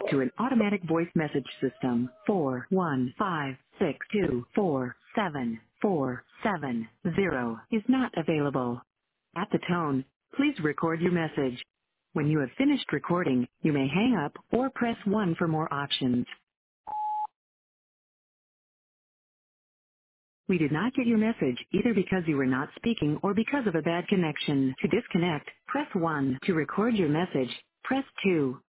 to an automatic voice message system. 41562474770 is not available. At the tone, please record your message. When you have finished recording, you may hang up or press 1 for more options. We did not get your message either because you were not speaking or because of a bad connection. To disconnect, press 1. To record your message, press 2.